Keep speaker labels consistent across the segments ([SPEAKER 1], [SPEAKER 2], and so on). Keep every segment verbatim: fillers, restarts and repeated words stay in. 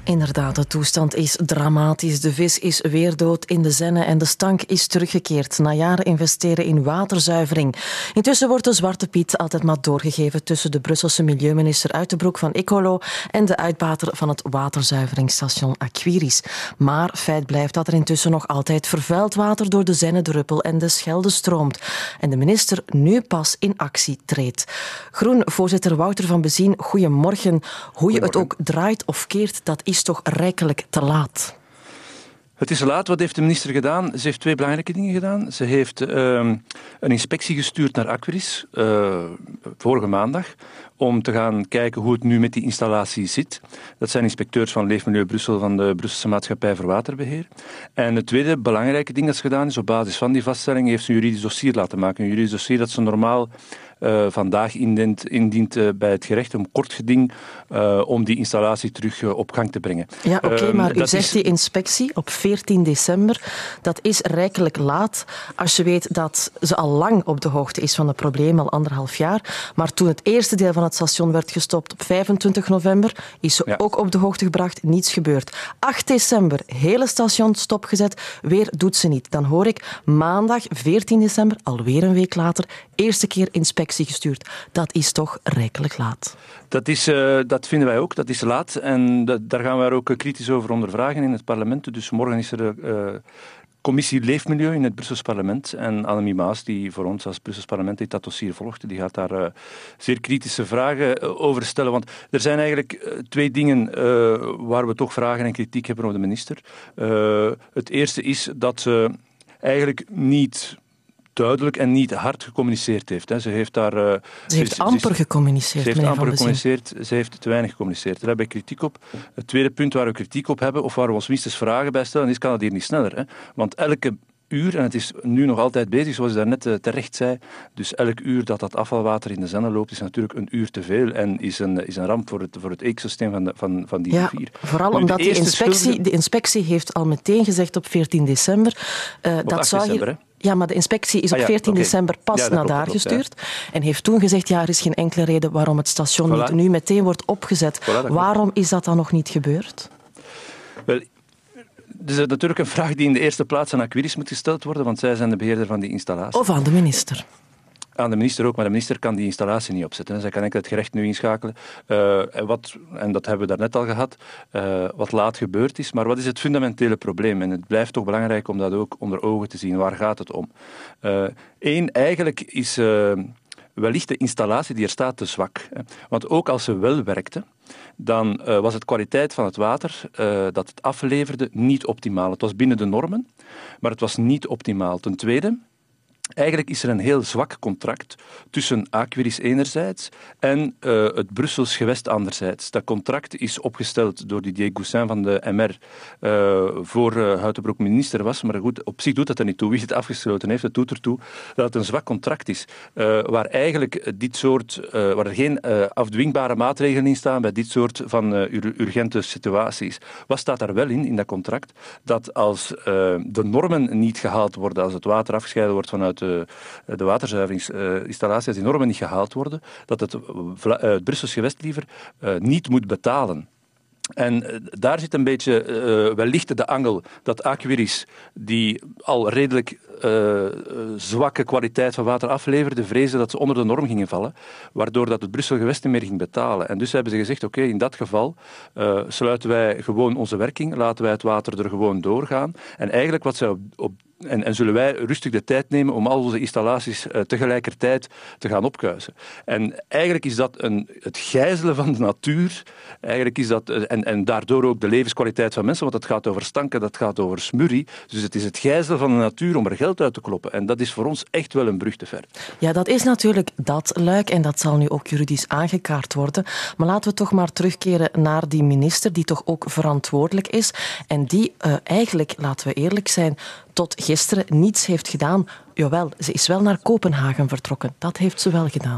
[SPEAKER 1] Inderdaad, de toestand is dramatisch. De vis is weer dood in de Zenne en de stank is teruggekeerd. Na jaren investeren in waterzuivering. Intussen wordt de Zwarte Piet altijd maar doorgegeven tussen de Brusselse milieuminister Uijtenbroek van Ecolo en de uitbater van het waterzuiveringsstation Aquiris. Maar feit blijft dat er intussen nog altijd vervuild water door de Zenne, de Ruppel en de Schelde stroomt. En de minister nu pas in actie treedt. Groen-voorzitter Wouter van Bezien, goedemorgen. Hoe je het ook draait of keert, dat is toch rijkelijk te laat.
[SPEAKER 2] Het is laat. Wat heeft de minister gedaan? Ze heeft twee belangrijke dingen gedaan. Ze heeft uh, een inspectie gestuurd naar Aquiris, uh, vorige maandag, om te gaan kijken hoe het nu met die installatie zit. Dat zijn inspecteurs van Leefmilieu Brussel van de Brusselse Maatschappij voor Waterbeheer. En het tweede belangrijke ding dat ze gedaan is, op basis van die vaststelling heeft ze een juridisch dossier laten maken. Een juridisch dossier dat ze normaal Uh, vandaag indient, indient uh, bij het gerecht, een kort geding uh, om die installatie terug uh, op gang te brengen.
[SPEAKER 1] Ja, oké, okay, maar uh, u zegt is... die inspectie op veertien december, dat is rijkelijk laat als je weet dat ze al lang op de hoogte is van het probleem, al anderhalf jaar. Maar toen het eerste deel van het station werd gestopt op vijfentwintig november, is ze ja. ook op de hoogte gebracht, niets gebeurd. acht december, hele station stopgezet, weer doet ze niet. Dan hoor ik maandag veertien december, alweer een week later, eerste keer inspectie gestuurd. Dat is toch rijkelijk laat.
[SPEAKER 2] Dat, is, uh, dat vinden wij ook, dat is laat. En dat, daar gaan we ook kritisch over ondervragen in het parlement. Dus morgen is er de uh, commissie Leefmilieu in het Brussels parlement. En Annemie Maas, die voor ons als Brussels parlement dat dossier volgt, die gaat daar uh, zeer kritische vragen uh, over stellen. Want er zijn eigenlijk uh, twee dingen uh, waar we toch vragen en kritiek hebben op de minister. Uh, het eerste is dat ze eigenlijk niet duidelijk en niet hard gecommuniceerd heeft. Ze heeft, daar, uh,
[SPEAKER 1] ze heeft
[SPEAKER 2] ze,
[SPEAKER 1] amper
[SPEAKER 2] ze,
[SPEAKER 1] gecommuniceerd.
[SPEAKER 2] Ze heeft amper gecommuniceerd, ze heeft te weinig gecommuniceerd. Daar hebben we kritiek op. Het tweede punt waar we kritiek op hebben, of waar we ons minstens vragen bij stellen, is kan dat hier niet sneller. Hè? Want elke uur, en het is nu nog altijd bezig, zoals je daarnet uh, terecht zei, dus elk uur dat dat afvalwater in de Zenne loopt, is natuurlijk een uur te veel en is een, is een ramp voor het, voor het ecosysteem van, de, van, van die
[SPEAKER 1] ja,
[SPEAKER 2] rivier.
[SPEAKER 1] Vooral nu, omdat de, de, inspectie, schuldige... de inspectie heeft al meteen gezegd op veertien december... Uh,
[SPEAKER 2] op
[SPEAKER 1] dat zou
[SPEAKER 2] december,
[SPEAKER 1] hier... Ja, maar de inspectie is op veertien ah, ja, okay. december pas ja, naar klopt, daar klopt, gestuurd. Ja. En heeft toen gezegd, ja, er is geen enkele reden waarom het station voilà. niet nu meteen wordt opgezet. Voilà, waarom is dat dan nog niet gebeurd?
[SPEAKER 2] Wel, dus dat is natuurlijk een vraag die in de eerste plaats aan Aquiris moet gesteld worden, want zij zijn de beheerder van die installatie.
[SPEAKER 1] Of aan de minister.
[SPEAKER 2] Aan de minister ook, maar de minister kan die installatie niet opzetten. Zij kan enkel het gerecht nu inschakelen. Uh, en, wat, en dat hebben we daarnet al gehad, uh, wat laat gebeurd is. Maar wat is het fundamentele probleem? En het blijft toch belangrijk om dat ook onder ogen te zien. Waar gaat het om? Eén, uh, eigenlijk is uh, wellicht de installatie die er staat te zwak. Hè. Want ook als ze wel werkte, dan uh, was het kwaliteit van het water uh, dat het afleverde niet optimaal. Het was binnen de normen, maar het was niet optimaal. Ten tweede... Eigenlijk is er een heel zwak contract tussen Aquiris enerzijds en uh, het Brussels gewest anderzijds. Dat contract is opgesteld door Didier Goussin van de M R uh, voor uh, Uijtenbroek minister was. Maar goed, op zich doet dat er niet toe. Wie het afgesloten heeft, het doet ertoe dat het een zwak contract is. Uh, waar eigenlijk dit soort, uh, waar er geen uh, afdwingbare maatregelen in staan bij dit soort van uh, ur- urgente situaties. Wat staat daar wel in, in dat contract? Dat als uh, de normen niet gehaald worden, als het water afgescheiden wordt vanuit De, de waterzuiveringsinstallatie, als die normen niet gehaald worden, dat het, uh, het Brussels gewest liever uh, niet moet betalen. En uh, daar zit een beetje uh, wellicht de angel dat Aquiris, die al redelijk uh, zwakke kwaliteit van water afleverde, vreesde dat ze onder de norm gingen vallen, waardoor dat het Brussel gewest niet meer ging betalen. En dus hebben ze gezegd, oké, okay, in dat geval uh, sluiten wij gewoon onze werking, laten wij het water er gewoon doorgaan. En eigenlijk wat zij op, op En, en zullen wij rustig de tijd nemen om al onze installaties uh, tegelijkertijd te gaan opkuisen. En eigenlijk is dat een, het gijzelen van de natuur. Eigenlijk is dat, uh, en, en daardoor ook de levenskwaliteit van mensen, want dat gaat over stanken, dat gaat over smurrie. Dus het is het gijzelen van de natuur om er geld uit te kloppen. En dat is voor ons echt wel een brug te ver.
[SPEAKER 1] Ja, dat is natuurlijk dat luik en dat zal nu ook juridisch aangekaart worden. Maar laten we toch maar terugkeren naar die minister die toch ook verantwoordelijk is en die uh, eigenlijk, laten we eerlijk zijn, tot gisteren niets heeft gedaan. Jawel, ze is wel naar Kopenhagen vertrokken. Dat heeft ze wel gedaan.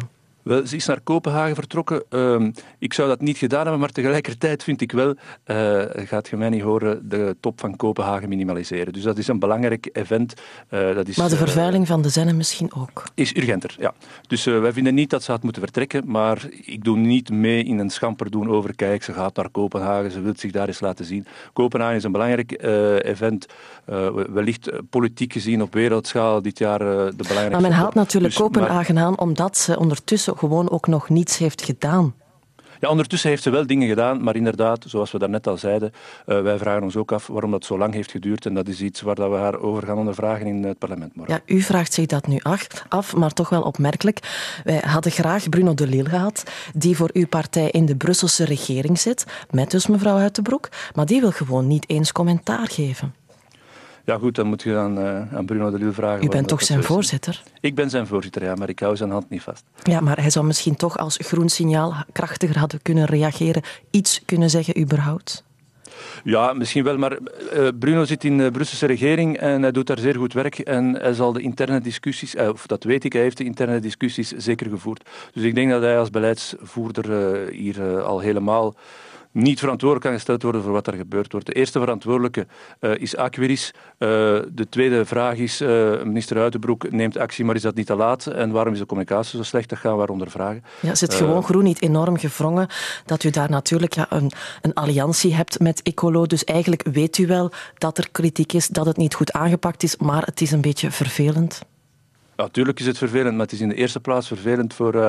[SPEAKER 2] Wel, ze is naar Kopenhagen vertrokken. Uh, ik zou dat niet gedaan hebben, maar tegelijkertijd vind ik wel, uh, gaat je mij niet horen, de top van Kopenhagen minimaliseren. Dus dat is een belangrijk event. Uh, dat is,
[SPEAKER 1] maar de vervuiling
[SPEAKER 2] uh,
[SPEAKER 1] van de Zenne misschien ook?
[SPEAKER 2] Is urgenter, ja. Dus uh, wij vinden niet dat ze had moeten vertrekken, maar ik doe niet mee in een schamperdoen over, kijk, ze gaat naar Kopenhagen, ze wil zich daar eens laten zien. Kopenhagen is een belangrijk uh, event, uh, wellicht uh, politiek gezien op wereldschaal dit jaar uh, de belangrijkste.
[SPEAKER 1] Maar men haalt natuurlijk
[SPEAKER 2] dus,
[SPEAKER 1] Kopenhagen
[SPEAKER 2] maar,
[SPEAKER 1] aan omdat ze ondertussen gewoon ook nog niets heeft gedaan.
[SPEAKER 2] Ja, ondertussen heeft ze wel dingen gedaan, maar inderdaad, zoals we daarnet al zeiden, uh, wij vragen ons ook af waarom dat zo lang heeft geduurd en dat is iets waar dat we haar over gaan ondervragen in het parlement morgen.
[SPEAKER 1] Ja, u vraagt zich dat nu af, maar toch wel opmerkelijk. Wij hadden graag Bruno De Lille gehad, die voor uw partij in de Brusselse regering zit, met dus mevrouw Uyttebroek, maar die wil gewoon niet eens commentaar geven.
[SPEAKER 2] Ja goed, dan moet je aan, uh, aan Bruno De Lille vragen.
[SPEAKER 1] U bent toch zijn voorzitter?
[SPEAKER 2] Ik ben zijn voorzitter, ja, maar ik hou zijn hand niet vast.
[SPEAKER 1] Ja, maar hij zou misschien toch als groen signaal krachtiger hadden kunnen reageren, iets kunnen zeggen überhaupt?
[SPEAKER 2] Ja, misschien wel, maar uh, Bruno zit in de Brusselse regering en hij doet daar zeer goed werk en hij zal de interne discussies, uh, of dat weet ik, hij heeft de interne discussies zeker gevoerd. Dus ik denk dat hij als beleidsvoerder uh, hier uh, al helemaal niet verantwoordelijk kan gesteld worden voor wat er gebeurd wordt. De eerste verantwoordelijke uh, is Aqueris. Uh, de tweede vraag is, uh, minister Uyttebroek neemt actie, maar is dat niet te laat? En waarom is de communicatie zo slecht? Dat gaan we haar ondervragen.
[SPEAKER 1] Ja, zit gewoon uh, groen niet enorm gevrongen dat u daar natuurlijk ja, een, een alliantie hebt met Ecolo. Dus eigenlijk weet u wel dat er kritiek is, dat het niet goed aangepakt is, maar het is een beetje vervelend.
[SPEAKER 2] Natuurlijk is het vervelend, maar het is in de eerste plaats vervelend voor, uh,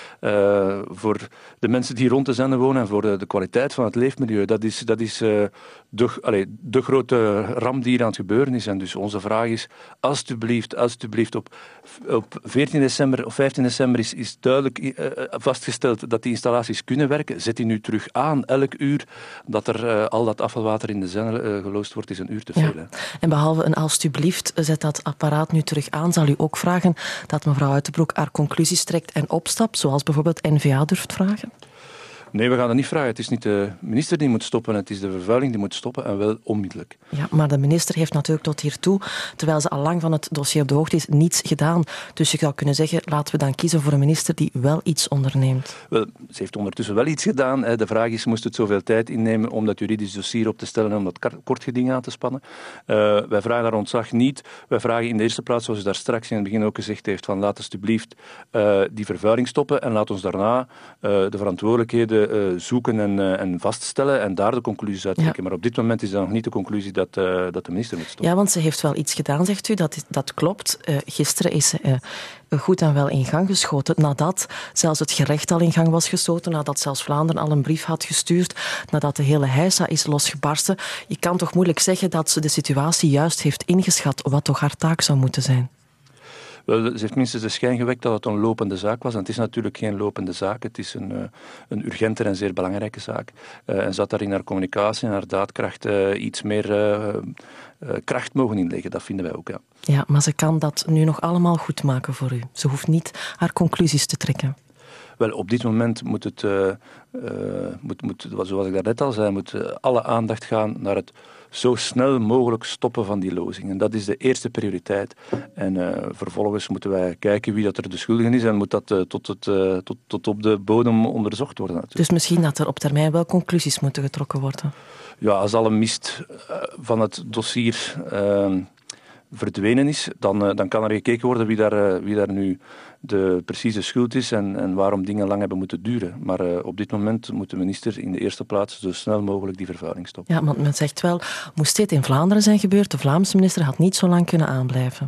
[SPEAKER 2] uh, voor de mensen die rond de Zenne wonen en voor de, de kwaliteit van het leefmilieu. Dat is, dat is uh, de, allee, de grote ramp die hier aan het gebeuren is. En dus onze vraag is, alstublieft, alstublieft, op, op veertien december of vijftien december is, is duidelijk uh, vastgesteld dat die installaties kunnen werken. Zet die nu terug aan, elk uur dat er uh, al dat afvalwater in de Zenne uh, geloosd wordt, is een uur te veel.
[SPEAKER 1] Ja. En behalve een alstublieft, zet dat apparaat nu terug aan, zal u ook vragen dat mevrouw Uyttebroek haar conclusies trekt en opstapt, zoals bijvoorbeeld N V A durft vragen?
[SPEAKER 2] Nee, we gaan dat niet vragen. Het is niet de minister die moet stoppen, het is de vervuiling die moet stoppen en wel onmiddellijk.
[SPEAKER 1] Ja, maar de minister heeft natuurlijk tot hiertoe, terwijl ze al lang van het dossier op de hoogte is, niets gedaan. Dus je zou kunnen zeggen, laten we dan kiezen voor een minister die wel iets onderneemt.
[SPEAKER 2] Wel, ze heeft ondertussen wel iets gedaan. De vraag is, moest het zoveel tijd innemen om dat juridisch dossier op te stellen en om dat kortgeding aan te spannen? Uh, wij vragen haar ontslag niet. Wij vragen in de eerste plaats, zoals u daar straks in het begin ook gezegd heeft, van laat alsjeblieft uh, die vervuiling stoppen en laat ons daarna uh, de verantwoordelijkheden Uh, zoeken en, uh, en vaststellen en daar de conclusies uit trekken. Ja. Maar op dit moment is dat nog niet de conclusie dat, uh, dat de minister moet stoppen.
[SPEAKER 1] Ja, want ze heeft wel iets gedaan, zegt u. Dat, dat klopt. Uh, gisteren is ze uh, goed en wel in gang geschoten. Nadat zelfs het gerecht al in gang was gestoten, nadat zelfs Vlaanderen al een brief had gestuurd, nadat de hele heisa is losgebarsten. Je kan toch moeilijk zeggen dat ze de situatie juist heeft ingeschat, wat toch haar taak zou moeten zijn?
[SPEAKER 2] Wel, ze heeft minstens de schijn gewekt dat het een lopende zaak was. En het is natuurlijk geen lopende zaak. Het is een, uh, een urgente en zeer belangrijke zaak. Uh, en ze had daar in haar communicatie en haar daadkracht uh, iets meer uh, uh, kracht mogen inleggen. Dat vinden wij ook, ja.
[SPEAKER 1] Ja, maar ze kan dat nu nog allemaal goed maken voor u. Ze hoeft niet haar conclusies te trekken.
[SPEAKER 2] Wel, op dit moment moet het, uh, uh, moet, moet, zoals ik daarnet al zei, moet uh, alle aandacht gaan naar het zo snel mogelijk stoppen van die lozing. En dat is de eerste prioriteit. En uh, vervolgens moeten wij kijken wie dat er de schuldige is en moet dat uh, tot, het, uh, tot, tot op de bodem onderzocht worden. Natuurlijk.
[SPEAKER 1] Dus misschien dat er op termijn wel conclusies moeten getrokken worden?
[SPEAKER 2] Ja, als alle mist uh, van het dossier Uh, verdwenen is, dan, uh, dan kan er gekeken worden wie daar, uh, wie daar nu de precieze schuld is en, en waarom dingen lang hebben moeten duren. Maar uh, op dit moment moet de minister in de eerste plaats zo snel mogelijk die vervuiling stoppen.
[SPEAKER 1] Ja, want men zegt wel, moest dit in Vlaanderen zijn gebeurd, de Vlaamse minister had niet zo lang kunnen aanblijven.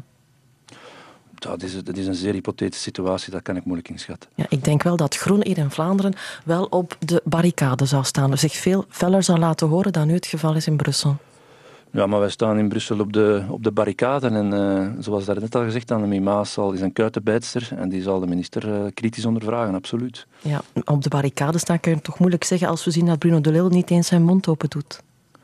[SPEAKER 2] Dat is, dat is een zeer hypothetische situatie, dat kan ik moeilijk inschatten.
[SPEAKER 1] Ja, ik denk wel dat Groen hier in Vlaanderen wel op de barricade zou staan, zich veel feller zou laten horen dan nu het geval is in Brussel.
[SPEAKER 2] Ja, maar wij staan in Brussel op de, op de barricade en uh, zoals daar net al gezegd, Annemie Maas is een kuitenbijtster en die zal de minister uh, kritisch ondervragen, absoluut.
[SPEAKER 1] Ja, op de barricade staan kun je toch moeilijk zeggen als we zien dat Bruno De Lille niet eens zijn mond open doet.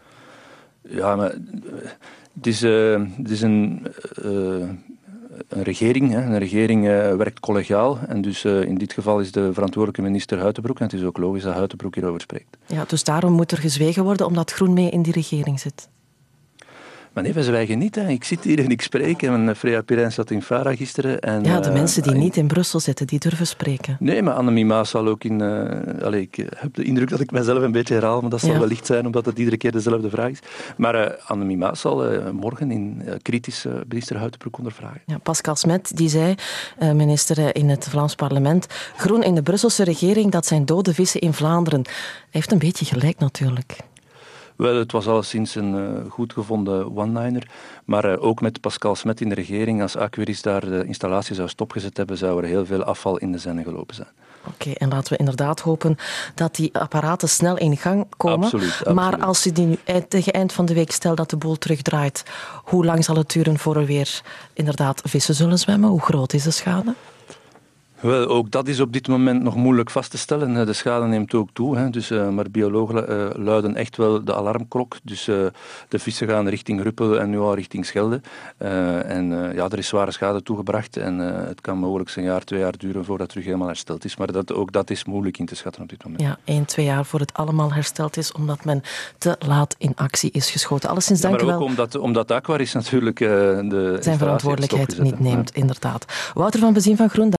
[SPEAKER 2] Ja, maar het is, uh, het is een, uh, een regering. Hè. Een regering uh, werkt collegiaal en dus uh, in dit geval is de verantwoordelijke minister Uyttebroek en het is ook logisch dat Uyttebroek hierover spreekt.
[SPEAKER 1] Ja, dus daarom moet er gezwegen worden omdat Groen mee in die regering zit.
[SPEAKER 2] Maar nee, we zwijgen niet. Hè. Ik zit hier en ik spreek. En Freya Pirijn zat in Fara gisteren. En,
[SPEAKER 1] ja, de
[SPEAKER 2] uh,
[SPEAKER 1] mensen die
[SPEAKER 2] in...
[SPEAKER 1] niet in Brussel zitten, die durven spreken.
[SPEAKER 2] Nee, maar Annemie Maas zal ook in... Uh, allez, ik heb de indruk dat ik mezelf een beetje herhaal, maar dat zal ja. wellicht zijn, omdat het iedere keer dezelfde vraag is. Maar uh, Annemie Maas zal uh, morgen in uh, kritisch uh, minister Huytebroek ondervragen.
[SPEAKER 1] Ja, Pascal Smet, die zei, uh, minister in het Vlaams parlement, groen in de Brusselse regering, dat zijn dode vissen in Vlaanderen. Hij heeft een beetje gelijk natuurlijk.
[SPEAKER 2] Wel, het was alleszins een uh, goed gevonden one-liner, maar uh, ook met Pascal Smet in de regering, als Aqueris daar de installatie zou stopgezet hebben, zou er heel veel afval in de Zenne gelopen zijn.
[SPEAKER 1] Oké, okay, en laten we inderdaad hopen dat die apparaten snel in gang komen.
[SPEAKER 2] Absoluut, absoluut.
[SPEAKER 1] Maar als je die nu tegen eind van de week stelt dat de boel terugdraait, hoe lang zal het duren voor er weer inderdaad vissen zullen zwemmen? Hoe groot is de schade?
[SPEAKER 2] Wel, ook dat is op dit moment nog moeilijk vast te stellen. De schade neemt ook toe, hè. Dus, uh, maar biologen uh, luiden echt wel de alarmklok. Dus uh, de vissen gaan richting Ruppel en nu al richting Schelde. Uh, en uh, ja, er is zware schade toegebracht en uh, het kan mogelijk een jaar, twee jaar duren voordat het terug helemaal hersteld is. Maar dat, ook dat is moeilijk in te schatten op dit moment.
[SPEAKER 1] Ja, één, twee jaar voor het allemaal hersteld is, omdat men te laat in actie is geschoten. Alleszins
[SPEAKER 2] ja,
[SPEAKER 1] dank
[SPEAKER 2] maar
[SPEAKER 1] u
[SPEAKER 2] ook
[SPEAKER 1] wel.
[SPEAKER 2] omdat, omdat Aquaris natuurlijk uh, de
[SPEAKER 1] zijn verantwoordelijkheid niet neemt, ja. inderdaad. Wouter van Bezien van Groen.